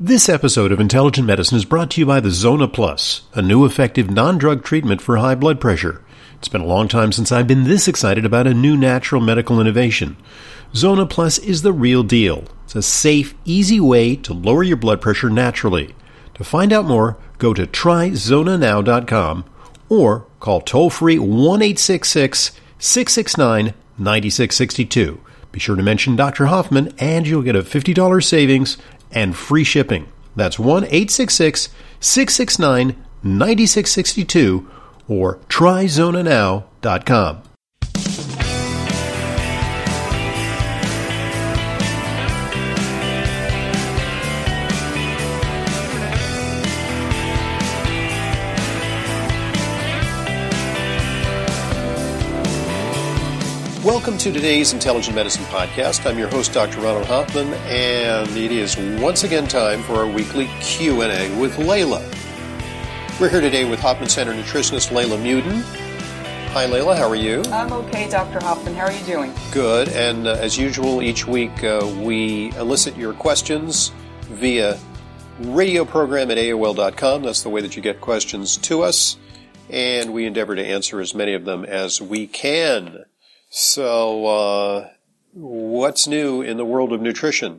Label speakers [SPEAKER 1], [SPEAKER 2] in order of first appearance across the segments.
[SPEAKER 1] This episode of Intelligent Medicine is brought to you by the Zona Plus, a new effective non-drug treatment for high blood pressure. It's been a long time since I've been this excited about a new natural medical innovation. Zona Plus is the real deal. It's a safe, easy way to lower your blood pressure naturally. To find out more, go to tryzonanow.com or call toll-free 1-866-669-9662. Be sure to mention Dr. Hoffman and you'll get a $50 savings and free shipping. That's 1-866-669-9662 or tryzonanow.com. Welcome to today's Intelligent Medicine Podcast. I'm your host, Dr. Ronald Hoffman, and it is once again time for our weekly Q&A with Layla. We're here today with Hoffman Center nutritionist Layla Muden. Hi, Layla. How are you?
[SPEAKER 2] I'm okay, Dr. Hoffman. How are you doing?
[SPEAKER 1] Good. And as usual, each week we elicit your questions via radio program at AOL.com. That's the way that you get questions to us, and we endeavor to answer as many of them as we can. So, what's new in the world of nutrition?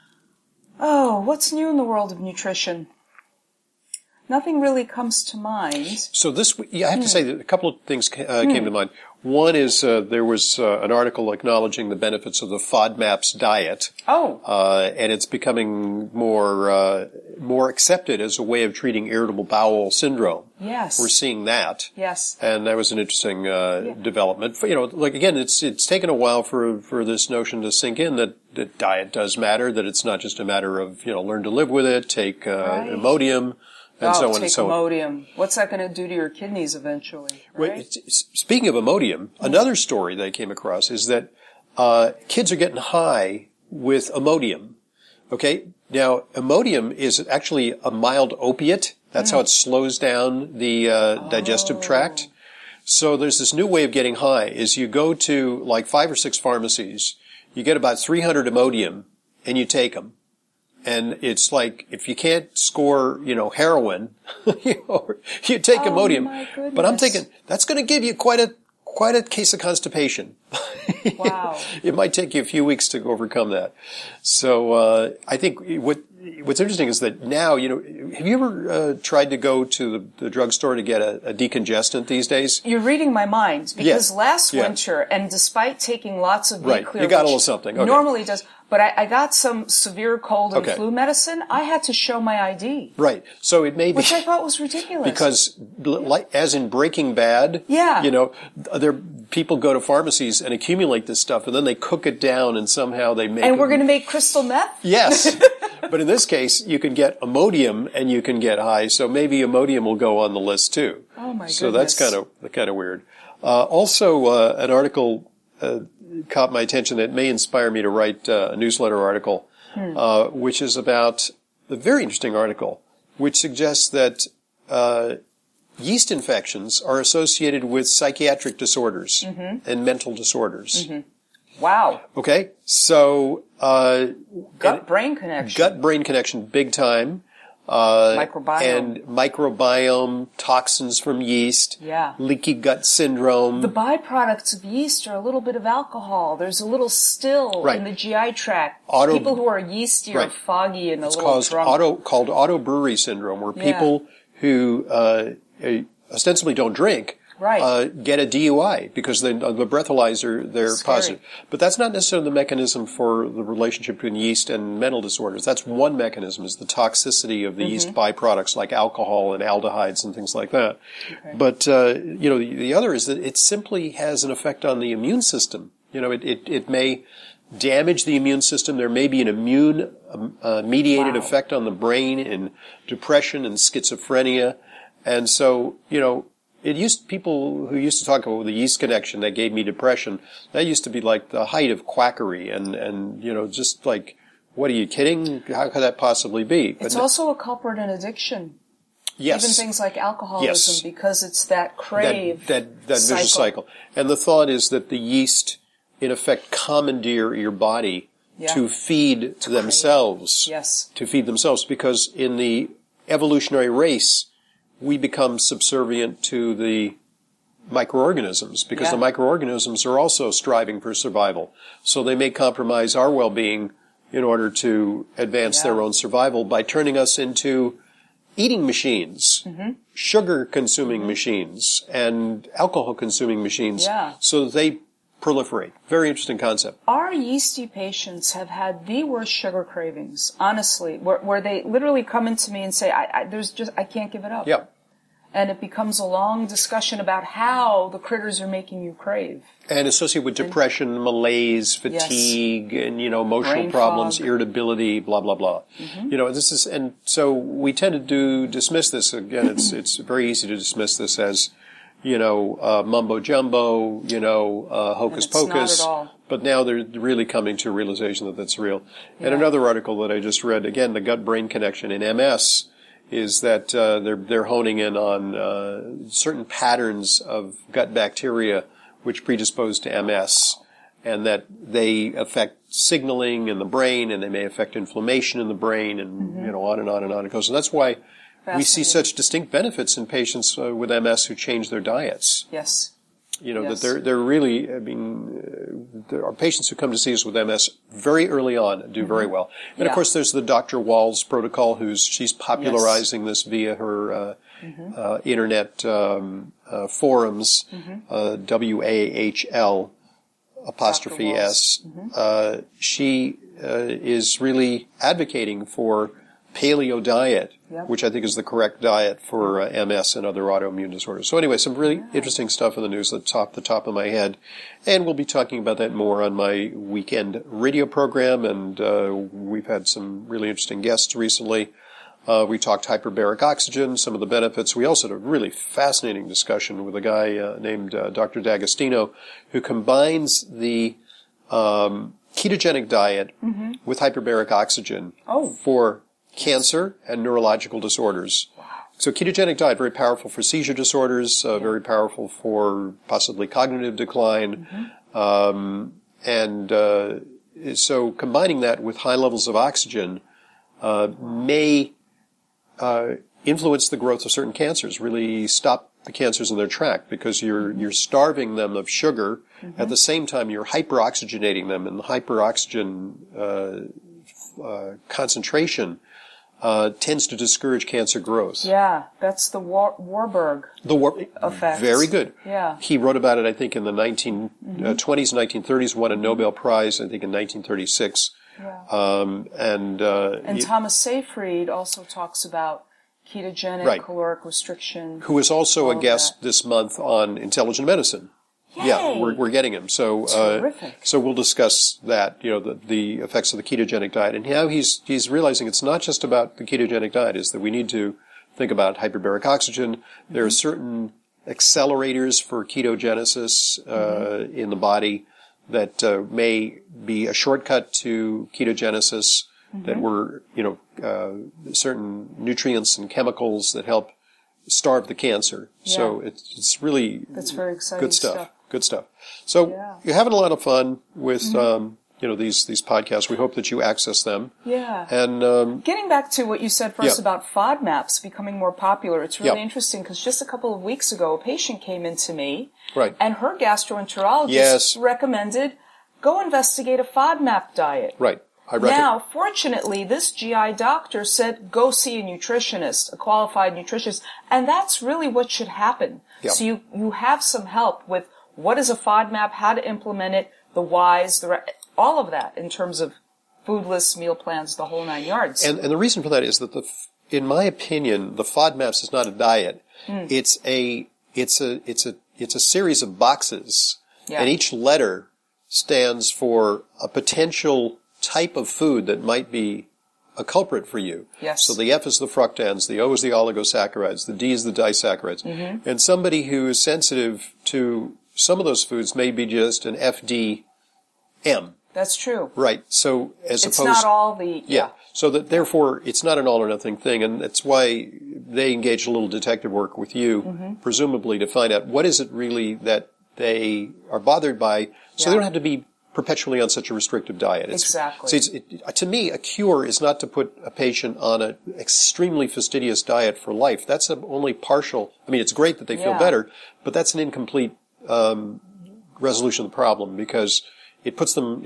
[SPEAKER 2] Oh, what's new in the world of nutrition? Nothing really comes to mind.
[SPEAKER 1] So I have to say that a couple of things came to mind. One is there was an article acknowledging the benefits of the FODMAPs diet.
[SPEAKER 2] Oh.
[SPEAKER 1] And it's becoming more accepted as a way of treating irritable bowel syndrome.
[SPEAKER 2] Yes.
[SPEAKER 1] We're seeing that.
[SPEAKER 2] Yes.
[SPEAKER 1] And that was an interesting development. You know, like again, it's taken a while for this notion to sink in that diet does matter, that it's not just a matter of, learn to live with it, take Imodium. And so on and so on.
[SPEAKER 2] Imodium. What's that going to do to your kidneys eventually? Right?
[SPEAKER 1] Wait, speaking of Imodium, another story that I came across is that kids are getting high with Imodium. Okay? Now, Imodium is actually a mild opiate. That's how it slows down the digestive tract. So there's this new way of getting high is you go to like 5 or 6 pharmacies, you get about 300 Imodium, and you take them. And it's like, if you can't score, heroin, you take Imodium. But I'm thinking, that's going to give you quite a case of constipation.
[SPEAKER 2] Wow.
[SPEAKER 1] It might take you a few weeks to overcome that. So, I think what's interesting is that now, have you ever tried to go to the drugstore to get a decongestant these days?
[SPEAKER 2] You're reading my mind because last winter, and despite taking lots of Clear,
[SPEAKER 1] you got a little something. Okay.
[SPEAKER 2] Normally does. But I got some severe cold and flu medicine. I had to show my ID.
[SPEAKER 1] Right. So it may be.
[SPEAKER 2] Which I thought was ridiculous.
[SPEAKER 1] Because, as in Breaking Bad, people go to pharmacies and accumulate this stuff, and then they cook it down, and somehow they make.
[SPEAKER 2] And we're going to make crystal meth?
[SPEAKER 1] Yes. But in this case, you can get Imodium and you can get high, so maybe Imodium will go on the list too.
[SPEAKER 2] Oh my goodness.
[SPEAKER 1] So that's kind of weird. Also, an article caught my attention that may inspire me to write a newsletter article, which is about a very interesting article, which suggests that yeast infections are associated with psychiatric disorders and mental disorders. Mm-hmm.
[SPEAKER 2] Wow.
[SPEAKER 1] Okay, so
[SPEAKER 2] gut-brain connection.
[SPEAKER 1] Gut-brain connection, big time.
[SPEAKER 2] Microbiome.
[SPEAKER 1] And microbiome, toxins from yeast, leaky gut syndrome.
[SPEAKER 2] The byproducts of yeast are a little bit of alcohol. There's a little still in the GI tract. People who are yeasty are foggy and a little drunk.
[SPEAKER 1] It's called auto-brewery syndrome, where people who ostensibly don't drink get a DUI because the breathalyzer, they're positive. But that's not necessarily the mechanism for the relationship between yeast and mental disorders. That's one mechanism, is the toxicity of the yeast byproducts like alcohol and aldehydes and things like that. Okay. But, the other is that it simply has an effect on the immune system. It may damage the immune system. There may be an immune mediated effect on the brain in depression and schizophrenia. And so, people who used to talk about the yeast connection that gave me depression, that used to be like the height of quackery and just like, what, are you kidding? How could that possibly be?
[SPEAKER 2] It's also a culprit in addiction.
[SPEAKER 1] Yes.
[SPEAKER 2] Even things like alcoholism, because it's that crave.
[SPEAKER 1] That vicious cycle. And the thought is that the yeast, in effect, commandeer your body to feed themselves.
[SPEAKER 2] Yes.
[SPEAKER 1] To feed themselves, because in the evolutionary race, we become subservient to the microorganisms, because the microorganisms are also striving for survival. So they may compromise our well-being in order to advance their own survival by turning us into eating machines, sugar-consuming machines, and alcohol-consuming machines, so that they proliferate. Very interesting concept.
[SPEAKER 2] Our yeasty patients have had the worst sugar cravings, honestly, where they literally come into me and say, I can't give it up.
[SPEAKER 1] Yeah.
[SPEAKER 2] And it becomes a long discussion about how the critters are making you crave.
[SPEAKER 1] And associated with depression, malaise, fatigue, and, emotional
[SPEAKER 2] brain
[SPEAKER 1] problems,
[SPEAKER 2] fog,
[SPEAKER 1] irritability, blah, blah, blah. And so we tend to dismiss this. Again, it's very easy to dismiss this as, mumbo jumbo, hocus pocus.
[SPEAKER 2] Not at all.
[SPEAKER 1] But now they're really coming to a realization that that's real. And another article that I just read, again, the gut-brain connection in MS, is that they're honing in on certain patterns of gut bacteria which predispose to MS, and that they affect signaling in the brain, and they may affect inflammation in the brain, and on and on and on it goes. And that's why we see such distinct benefits in patients with MS who change their diets.
[SPEAKER 2] Yes.
[SPEAKER 1] That they're really, there are patients who come to see us with MS very early on do very well. And of course there's the Dr. Wahls protocol she's popularizing this via her, internet, forums, WAHL apostrophe S. She, is really advocating for paleo diet, which I think is the correct diet for MS and other autoimmune disorders. So anyway, some really interesting stuff in the news at the top of my head. And we'll be talking about that more on my weekend radio program. And we've had some really interesting guests recently. We talked hyperbaric oxygen, some of the benefits. We also had a really fascinating discussion with a guy named Dr. D'Agostino, who combines the ketogenic diet with hyperbaric oxygen for cancer and neurological disorders.
[SPEAKER 2] Wow.
[SPEAKER 1] So ketogenic diet, very powerful for seizure disorders, very powerful for possibly cognitive decline. So combining that with high levels of oxygen may influence the growth of certain cancers, really stop the cancers in their track, because you're starving them of sugar. At the same time, you're hyperoxygenating them, and the hyperoxygen concentration tends to discourage cancer growth.
[SPEAKER 2] Yeah, that's the Warburg effect. Very
[SPEAKER 1] good.
[SPEAKER 2] Yeah.
[SPEAKER 1] He wrote about it, I think, in the 1920s and 1930s, won a Nobel Prize, I think, in 1936.
[SPEAKER 2] Yeah. And Thomas Seyfried also talks about ketogenic caloric restriction.
[SPEAKER 1] Who is also a guest this month on Intelligent Medicine.
[SPEAKER 2] Yay.
[SPEAKER 1] Yeah, we're getting him. So,
[SPEAKER 2] terrific.
[SPEAKER 1] So we'll discuss that, the effects of the ketogenic diet. And now he's realizing it's not just about the ketogenic diet, is that we need to think about hyperbaric oxygen. There are certain accelerators for ketogenesis, in the body that, may be a shortcut to ketogenesis, that were, certain nutrients and chemicals that help starve the cancer. Yeah. So it's really
[SPEAKER 2] that's very exciting
[SPEAKER 1] good stuff. Good stuff. So you're having a lot of fun with these podcasts. We hope that you access them.
[SPEAKER 2] Yeah.
[SPEAKER 1] And
[SPEAKER 2] getting back to what you said first about FODMAPs becoming more popular, it's really interesting because just a couple of weeks ago, a patient came into me, and her gastroenterologist recommended go investigate a FODMAP diet.
[SPEAKER 1] Right.
[SPEAKER 2] Now, fortunately, this GI doctor said, go see a nutritionist, a qualified nutritionist, and that's really what should happen. Yep. So you have some help with what is a FODMAP, how to implement it, the whys, all of that in terms of food lists, meal plans, the whole 9 yards.
[SPEAKER 1] And the reason for that is that in my opinion, the FODMAPs is not a diet. It's a series of boxes, and each letter stands for a potential type of food that might be a culprit for you.
[SPEAKER 2] Yes.
[SPEAKER 1] So the F is the fructans, the O is the oligosaccharides, the D is the disaccharides. And somebody who is sensitive to some of those foods may be just an FDM.
[SPEAKER 2] That's true.
[SPEAKER 1] Right. So
[SPEAKER 2] it's not all the...
[SPEAKER 1] So that therefore it's not an all or nothing thing, and that's why they engage a little detective work with you, presumably to find out what is it really that they are bothered by, so they don't have to be perpetually on such a restrictive diet.
[SPEAKER 2] Exactly.
[SPEAKER 1] To me, a cure is not to put a patient on an extremely fastidious diet for life. That's only partial. I mean, it's great that they feel better, but that's an incomplete resolution of the problem, because it puts them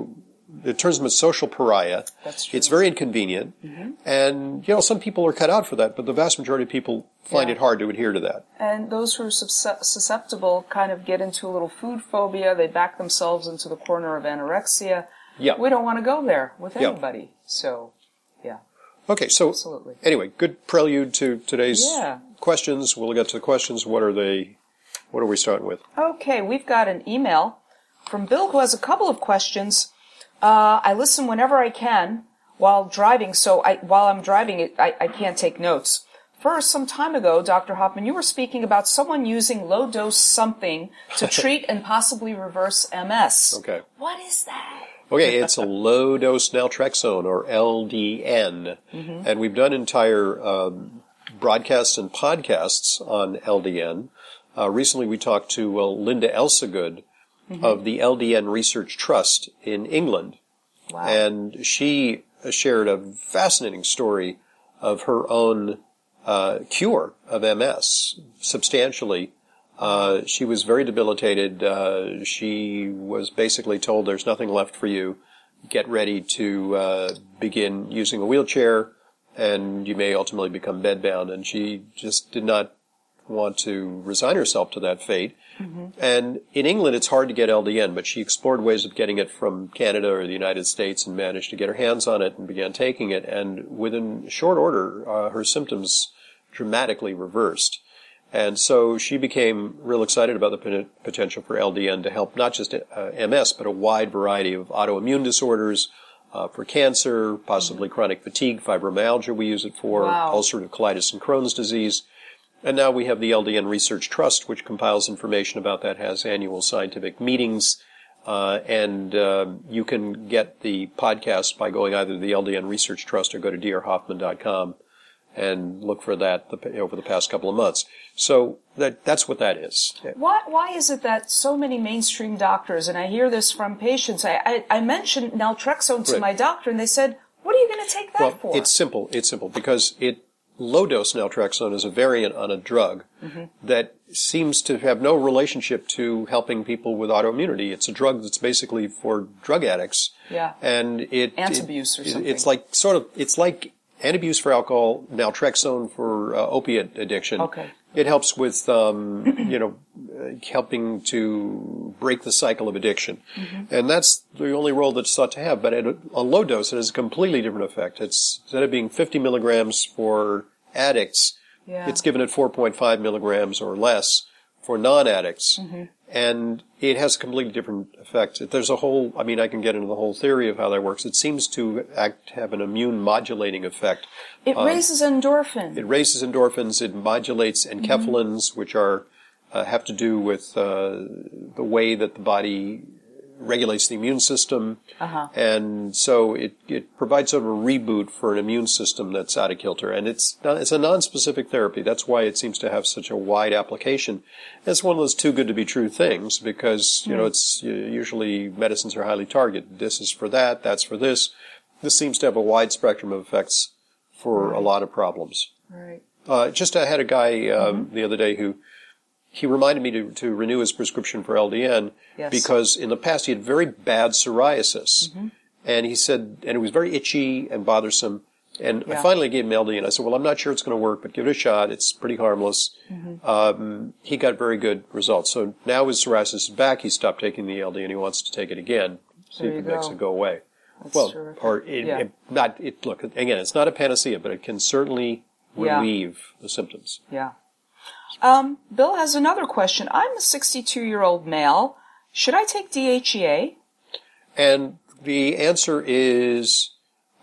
[SPEAKER 1] it turns them a social pariah.
[SPEAKER 2] That's true.
[SPEAKER 1] It's very inconvenient. And, some people are cut out for that, but the vast majority of people find it hard to adhere to that.
[SPEAKER 2] And those who are susceptible kind of get into a little food phobia. They back themselves into the corner of anorexia.
[SPEAKER 1] Yeah.
[SPEAKER 2] We don't want to go there with anybody. So, yeah.
[SPEAKER 1] Okay, so
[SPEAKER 2] absolutely.
[SPEAKER 1] Anyway, good prelude to today's questions. We'll get to the questions. What are we starting with? Okay,
[SPEAKER 2] we've got an email from Bill who has a couple of questions. I listen whenever I can while driving, so while I'm driving, I can't take notes. First, some time ago, Dr. Hoffman, you were speaking about someone using low-dose something to treat and possibly reverse MS.
[SPEAKER 1] Okay.
[SPEAKER 2] What is that?
[SPEAKER 1] Okay, it's a low-dose naltrexone, or LDN. And we've done entire broadcasts and podcasts on LDN. Recently we talked to Linda Elsegood of the LDN Research Trust in England.
[SPEAKER 2] Wow.
[SPEAKER 1] And she shared a fascinating story of her own cure of MS, substantially. She was very debilitated. She was basically told, there's nothing left for you. Get ready to begin using a wheelchair, and you may ultimately become bedbound. And she just did not want to resign herself to that fate. And in England, it's hard to get LDN, but she explored ways of getting it from Canada or the United States and managed to get her hands on it and began taking it. And within short order, her symptoms dramatically reversed. And so she became real excited about the potential for LDN to help not just MS, but a wide variety of autoimmune disorders, for cancer, possibly chronic fatigue, fibromyalgia we use it for, ulcerative colitis and Crohn's disease. And now we have the LDN Research Trust, which compiles information about that, has annual scientific meetings, and you can get the podcast by going either to the LDN Research Trust or go to drhoffman.com and look for that over the past couple of months. So that's what that is.
[SPEAKER 2] Why is it that so many mainstream doctors, and I hear this from patients, I mentioned naltrexone to my doctor, and they said, what are you going to take that for?
[SPEAKER 1] It's simple. It's simple because low-dose naltrexone is a variant on a drug that seems to have no relationship to helping people with autoimmunity. It's a drug that's basically for drug addicts.
[SPEAKER 2] Yeah.
[SPEAKER 1] And
[SPEAKER 2] antabuse or something.
[SPEAKER 1] It's like antabuse for alcohol, naltrexone for opiate addiction.
[SPEAKER 2] Okay.
[SPEAKER 1] It helps with, helping to break the cycle of addiction. And that's the only role that's thought to have. But at a low dose, it has a completely different effect. It's, instead of being 50 milligrams for addicts, it's given at 4.5 milligrams or less for non-addicts. And it has a completely different effect. There's I can get into the whole theory of how that works. It seems to have an immune modulating effect.
[SPEAKER 2] It raises endorphins.
[SPEAKER 1] It modulates enkephalins, which have to do with the way that the body regulates the immune system. And so it provides sort of a reboot for an immune system that's out of kilter. And it's a non-specific therapy. That's why it seems to have such a wide application. It's one of those too good to be true things because, it's usually medicines are highly targeted. This is for that, that's for this. This seems to have a wide spectrum of effects for a lot of problems.
[SPEAKER 2] Right.
[SPEAKER 1] I had a guy the other day who he reminded me to renew his prescription for LDN because in the past he had very bad psoriasis. And he said, and it was very itchy and bothersome. And I finally gave him LDN. I said, well, I'm not sure it's going to work, but give it a shot. It's pretty harmless. He got very good results. So now his psoriasis is back. He stopped taking the LDN. He wants to take it again. See if it makes it go away.
[SPEAKER 2] That's
[SPEAKER 1] terrific. Look, again, it's not a panacea, but it can certainly relieve the symptoms.
[SPEAKER 2] Yeah. Bill has another question. I'm a 62-year-old male. Should I take DHEA?
[SPEAKER 1] And the answer is,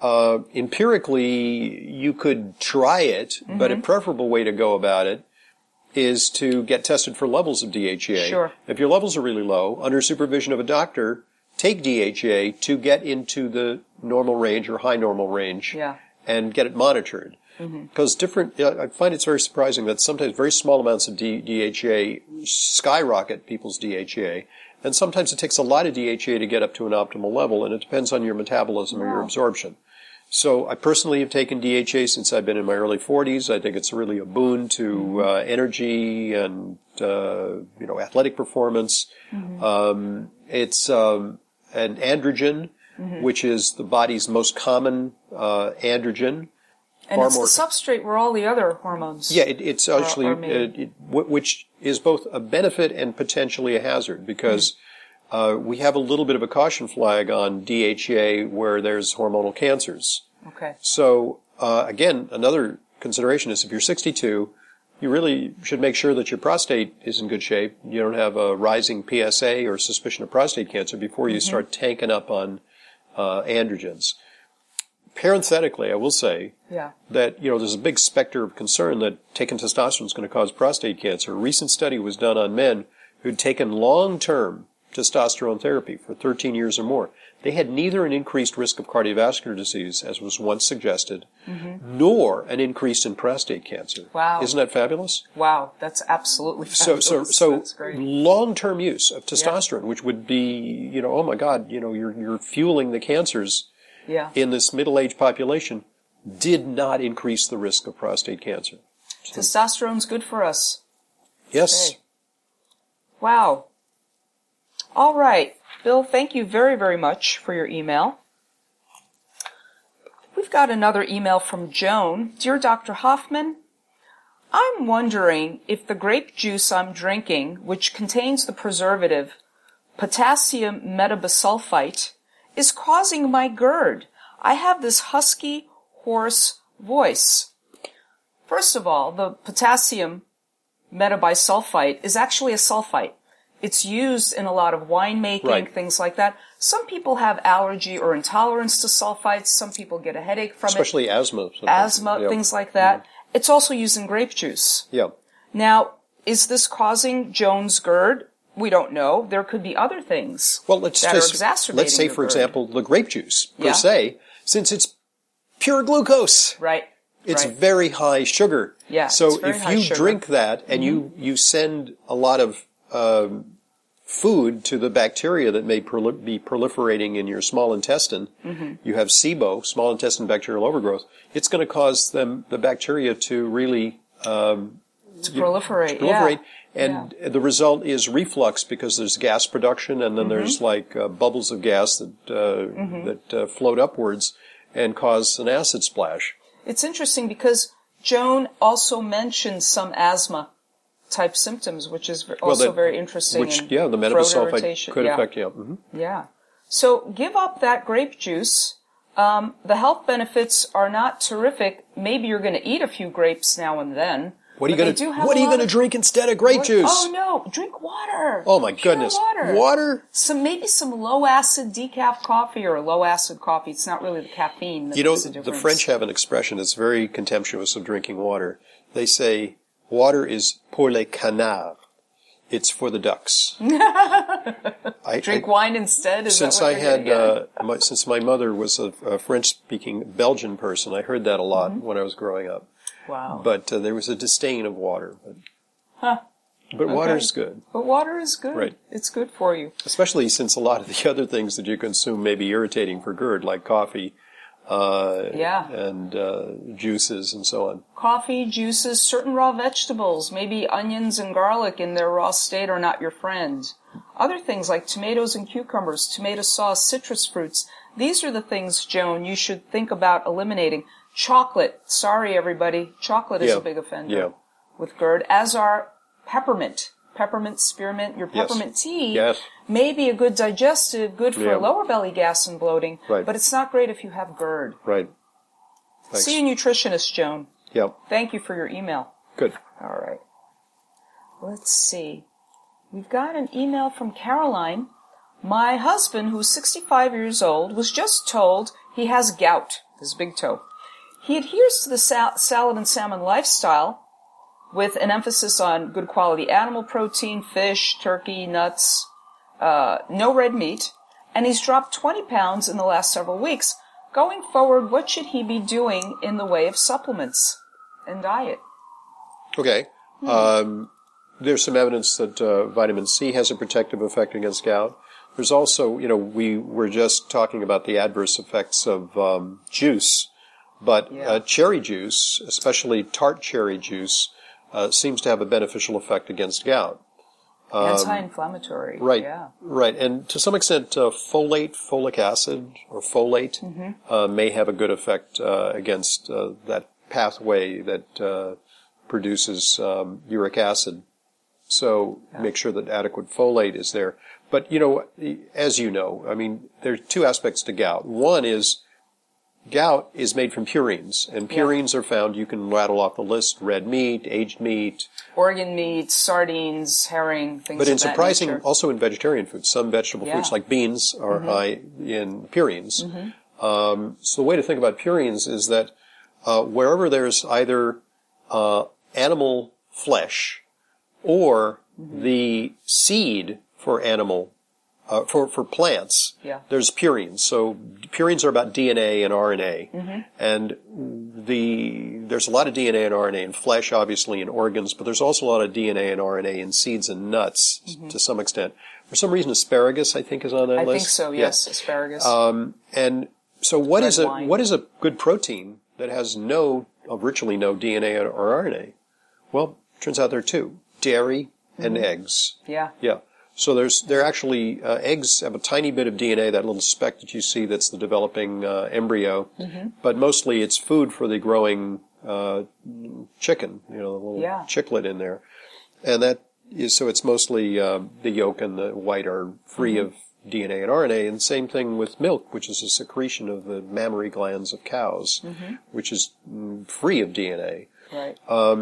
[SPEAKER 1] empirically, you could try it, but a preferable way to go about it is to get tested for levels of DHEA.
[SPEAKER 2] Sure.
[SPEAKER 1] If your levels are really low, under supervision of a doctor, take DHEA to get into the normal range or high normal range and get it monitored. Because I find it's very surprising that sometimes very small amounts of DHEA skyrocket people's DHEA, And sometimes it takes a lot of DHEA to get up to an optimal level, and it depends on your metabolism or your absorption. So I personally have taken DHA since I've been in my early 40s. I think it's really a boon to energy and athletic performance. It's an androgen, which is the body's most common androgen.
[SPEAKER 2] And it's the substrate where all the other hormones
[SPEAKER 1] it's actually which is both a benefit and potentially a hazard, because we have a little bit of a caution flag on DHEA where there's hormonal cancers.
[SPEAKER 2] Okay.
[SPEAKER 1] So, again, another consideration is if you're 62, you really should make sure that your prostate is in good shape. You don't have a rising PSA or suspicion of prostate cancer before you start tanking up on androgens. Parenthetically, I will say that, there's a big specter of concern that taking testosterone is going to cause prostate cancer. A recent study was done on men who'd taken long-term testosterone therapy for 13 years or more. They had neither an increased risk of cardiovascular disease, as was once suggested, nor an increase in prostate cancer.
[SPEAKER 2] Wow.
[SPEAKER 1] Isn't that fabulous?
[SPEAKER 2] Wow, that's absolutely fabulous.
[SPEAKER 1] So
[SPEAKER 2] that's great.
[SPEAKER 1] Long-term use of testosterone, which would be, oh my God, you're fueling the cancers in this middle-aged population, did not increase the risk of prostate cancer. So,
[SPEAKER 2] testosterone's good for us.
[SPEAKER 1] Yes.
[SPEAKER 2] Okay. Wow. All right. Bill, thank you very, very much for your email. We've got another email from Joan. Dear Dr. Hoffman, I'm wondering if the grape juice I'm drinking, which contains the preservative potassium metabisulfite, is causing my GERD. I have this husky, hoarse voice. First of all, the potassium metabisulfite is actually a sulfite. It's used in a lot of winemaking, things like that. Some people have allergy or intolerance to sulfites. Some people get a headache from
[SPEAKER 1] especially asthma.
[SPEAKER 2] Asthma, things like that. It's also used in grape juice.
[SPEAKER 1] Yeah.
[SPEAKER 2] Now, is this causing Joan's GERD? We don't know. There could be other things that are exacerbating
[SPEAKER 1] let's say, for example, the grape juice, per se, since it's pure glucose.
[SPEAKER 2] Right.
[SPEAKER 1] It's very high sugar.
[SPEAKER 2] Yeah.
[SPEAKER 1] So if you drink that and you send a lot of food to the bacteria that may be proliferating in your small intestine, you have SIBO, small intestine bacterial overgrowth, it's going to cause the bacteria to really
[SPEAKER 2] proliferate.
[SPEAKER 1] And the result is reflux, because there's gas production, and then there's bubbles of gas that float upwards and cause an acid splash.
[SPEAKER 2] It's interesting because Joan also mentioned some asthma type symptoms, which is also very interesting.
[SPEAKER 1] The metabisulfite could affect you.
[SPEAKER 2] Yeah. So give up that grape juice. The health benefits are not terrific. Maybe you're going to eat a few grapes now and then.
[SPEAKER 1] What are you going to drink instead of grape juice?
[SPEAKER 2] Oh no, drink water.
[SPEAKER 1] Oh my goodness. Water?
[SPEAKER 2] Maybe some low acid decaf coffee or low acid coffee. It's not really the caffeine that makes a difference.
[SPEAKER 1] The French have an expression that's very contemptuous of drinking water. They say, water is pour les canards. It's for the ducks.
[SPEAKER 2] Drink wine instead?
[SPEAKER 1] Since my mother was a French-speaking Belgian person, I heard that a lot when I was growing up.
[SPEAKER 2] Wow.
[SPEAKER 1] But there was a disdain of water. But water is good.
[SPEAKER 2] But water is good.
[SPEAKER 1] Right.
[SPEAKER 2] It's good for you.
[SPEAKER 1] Especially since a lot of the other things that you consume may be irritating for GERD, like coffee, and juices and so on.
[SPEAKER 2] Coffee, juices, certain raw vegetables, maybe onions and garlic in their raw state are not your friend. Other things like tomatoes and cucumbers, tomato sauce, citrus fruits. These are the things, Joan, you should think about eliminating. Chocolate. Sorry, everybody. Chocolate is a big offender with GERD, as are peppermint. Peppermint, spearmint, your peppermint tea may be a good digestive, good for lower belly gas and bloating, but it's not great if you have GERD.
[SPEAKER 1] Right. Thanks.
[SPEAKER 2] See a nutritionist, Joan.
[SPEAKER 1] Yep.
[SPEAKER 2] Thank you for your email.
[SPEAKER 1] Good.
[SPEAKER 2] All right. Let's see. We've got an email from Caroline. My husband, who's 65 years old, was just told he has gout, his big toe. He adheres to the salad and salmon lifestyle with an emphasis on good quality animal protein, fish, turkey, nuts, no red meat, and he's dropped 20 pounds in the last several weeks. Going forward, what should he be doing in the way of supplements and diet?
[SPEAKER 1] Okay. there's some evidence that vitamin C has a protective effect against gout. There's also, we were just talking about the adverse effects of juice, but cherry juice, especially tart cherry juice, seems to have a beneficial effect against gout.
[SPEAKER 2] Anti-inflammatory.
[SPEAKER 1] Right.
[SPEAKER 2] Yeah.
[SPEAKER 1] Right. And to some extent, folic acid, or folate, may have a good effect against that pathway that produces uric acid. So make sure that adequate folate is there. But, as you know, I mean, there are two aspects to gout. One is gout is made from purines, and purines are found, you can rattle off the list, red meat, aged meat.
[SPEAKER 2] Organ meat, sardines, herring, things
[SPEAKER 1] but
[SPEAKER 2] of
[SPEAKER 1] in
[SPEAKER 2] that
[SPEAKER 1] surprising,
[SPEAKER 2] nature.
[SPEAKER 1] also in vegetarian foods, some vegetable foods like beans are high in purines. So the way to think about purines is that wherever there's either animal flesh or the seed for animal for plants, there's purines. So purines are about DNA and RNA, and there's a lot of DNA and RNA in flesh, obviously in organs, but there's also a lot of DNA and RNA in seeds and nuts to some extent. For some reason, asparagus, I think, is on that list.
[SPEAKER 2] I think so. Yes, asparagus.
[SPEAKER 1] And so, what is a good protein that has virtually no DNA or RNA? Well, turns out there are two: dairy and eggs.
[SPEAKER 2] Yeah.
[SPEAKER 1] So they're actually, eggs have a tiny bit of DNA, that little speck that you see that's the developing embryo, but mostly it's food for the growing chicken, the little chicklet in there. And so it's mostly the yolk and the white are free of DNA and RNA, and same thing with milk, which is a secretion of the mammary glands of cows, which is free of DNA.
[SPEAKER 2] Right.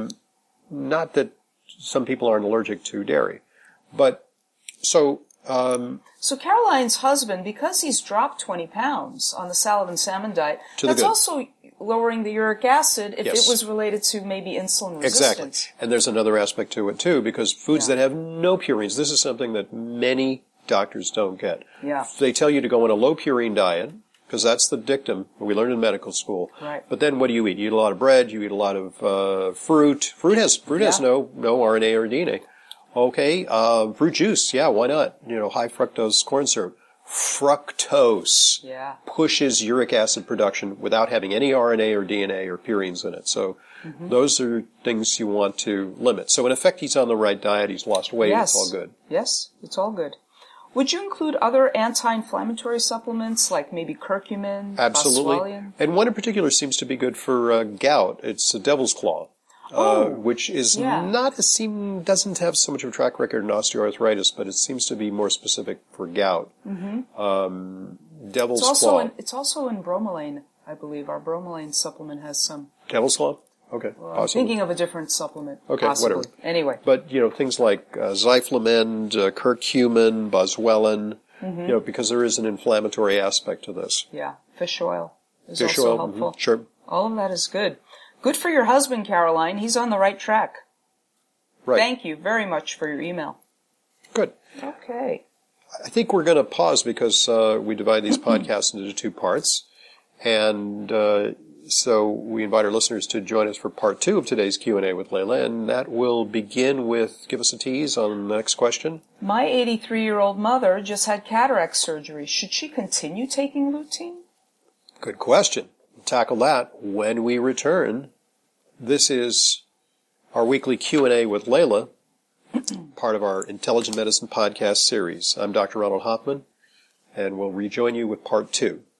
[SPEAKER 1] Not that some people aren't allergic to dairy, but so
[SPEAKER 2] Caroline's husband, because he's dropped 20 pounds on the salad and salmon diet, that's also lowering the uric acid if it was related to maybe insulin resistance.
[SPEAKER 1] Exactly. And there's another aspect to it, too, because foods that have no purines, this is something that many doctors don't get.
[SPEAKER 2] Yeah.
[SPEAKER 1] They tell you to go on a low purine diet, because that's the dictum we learned in medical school.
[SPEAKER 2] Right.
[SPEAKER 1] But then what do you eat? You eat a lot of bread, you eat a lot of fruit. Fruit has no RNA or DNA. Okay, fruit juice, why not? High fructose corn syrup. Fructose pushes uric acid production without having any RNA or DNA or purines in it. So those are things you want to limit. So in effect, he's on the right diet. He's lost weight. It's all good.
[SPEAKER 2] Yes, it's all good. Would you include other anti-inflammatory supplements like maybe curcumin,
[SPEAKER 1] Absolutely.
[SPEAKER 2] boswellium?
[SPEAKER 1] And one in particular seems to be good for gout. It's a devil's claw. Which is doesn't have so much of a track record in osteoarthritis, but it seems to be more specific for gout. Devil's claw.
[SPEAKER 2] It's also in bromelain, I believe. Our bromelain supplement has some.
[SPEAKER 1] Devil's claw? Okay.
[SPEAKER 2] I'm thinking of a different supplement.
[SPEAKER 1] Okay,
[SPEAKER 2] possibly.
[SPEAKER 1] whatever.
[SPEAKER 2] Anyway.
[SPEAKER 1] But, things like zyflamend, curcumin, boswellia, because there is an inflammatory aspect to this.
[SPEAKER 2] Yeah. Fish oil is also helpful.
[SPEAKER 1] Sure.
[SPEAKER 2] All of that is good. Good for your husband, Caroline. He's on the right track.
[SPEAKER 1] Right.
[SPEAKER 2] Thank you very much for your email.
[SPEAKER 1] Good.
[SPEAKER 2] Okay.
[SPEAKER 1] I think we're going to pause because we divide these podcasts into two parts. And so we invite our listeners to join us for part 2 of today's Q&A with Layla. And that will begin with, give us a tease on the next question.
[SPEAKER 2] My 83-year-old mother just had cataract surgery. Should she continue taking lutein?
[SPEAKER 1] Good question. We'll tackle that when we return. This is our weekly Q&A with Layla, part of our Intelligent Medicine podcast series. I'm Dr. Ronald Hoffman, and we'll rejoin you with part 2.